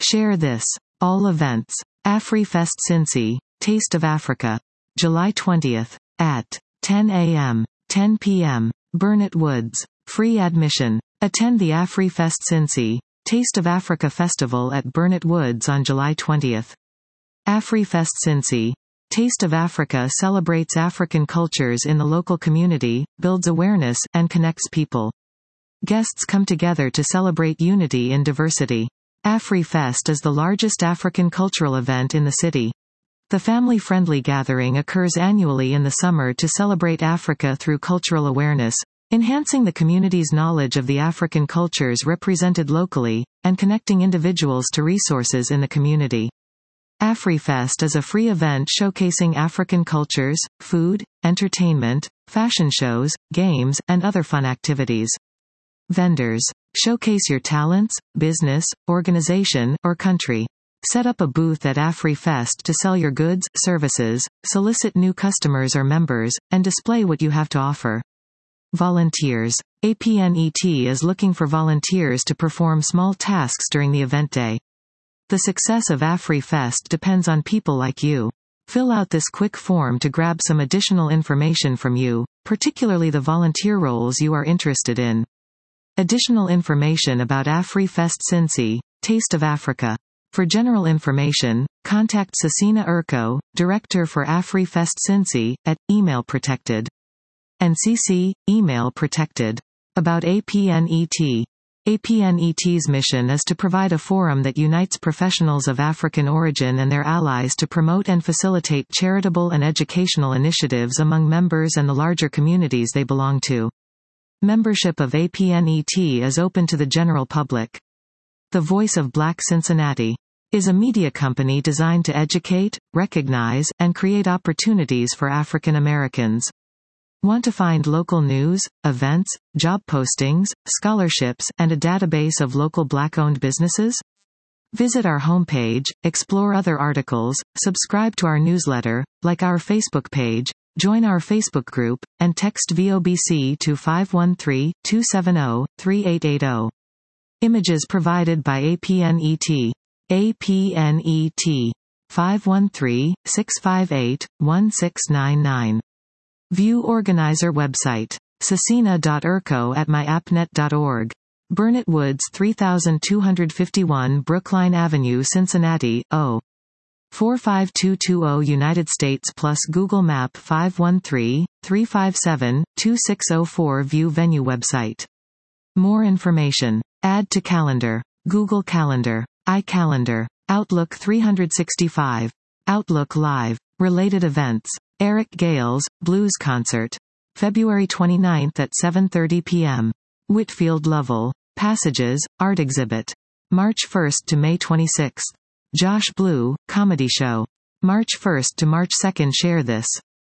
Share this. All events. AfriFest Cincy, Taste of Africa. July 20th. At 10 a.m. 10 p.m. Burnett Woods. Free admission. Attend the AfriFest Cincy, Taste of Africa Festival at Burnett Woods on July 20th. AfriFest Cincy, Taste of Africa celebrates African cultures in the local community, builds awareness, and connects people. Guests come together to celebrate unity in diversity. AfriFest is the largest African cultural event in the city. The family-friendly gathering occurs annually in the summer to celebrate Africa through cultural awareness, enhancing the community's knowledge of the African cultures represented locally, and connecting individuals to resources in the community. AfriFest is a free event showcasing African cultures, food, entertainment, fashion shows, games, and other fun activities. Vendors. Showcase your talents, business, organization, or country. Set up a booth at AfriFest to sell your goods, services, solicit new customers or members, and display what you have to offer. Volunteers. APNET is looking for volunteers to perform small tasks during the event day. The success of AfriFest depends on people like you. Fill out this quick form to grab some additional information from you, particularly the volunteer roles you are interested in. Additional information about AfriFest Cincy, Taste of Africa. For general information, contact Cecina Urko, Director for AfriFest Cincy, at email protected. And CC, email protected. About APNET. APNET's mission is to provide a forum that unites professionals of African origin and their allies to promote and facilitate charitable and educational initiatives among members and the larger communities they belong to. Membership of APNET is open to the general public. The Voice of Black Cincinnati is a media company designed to educate, recognize, and create opportunities for African Americans. Want to find local news, events, job postings, scholarships, and a database of local Black-owned businesses? Visit our homepage, explore other articles, subscribe to our newsletter, like our Facebook page, join our Facebook group, and text VOBC to 513-270-3880. Images provided by APNET. APNET. 513-658-1699. View organizer website. cecina.urko@myapnet.org. Burnett Woods 3251 Brookline Avenue, Cincinnati, O. 45220 United States plus Google Map 513-357-2604 View venue website. More information. Add to calendar. Google Calendar. iCalendar. Outlook 365. Outlook Live. Related events. Eric Gales, Blues Concert. February 29th at 7:30 p.m. Whitfield Lovell. Passages, Art Exhibit. March 1st to May 26th. Josh Blue, Comedy Show. March 1st to March 2nd. Share this.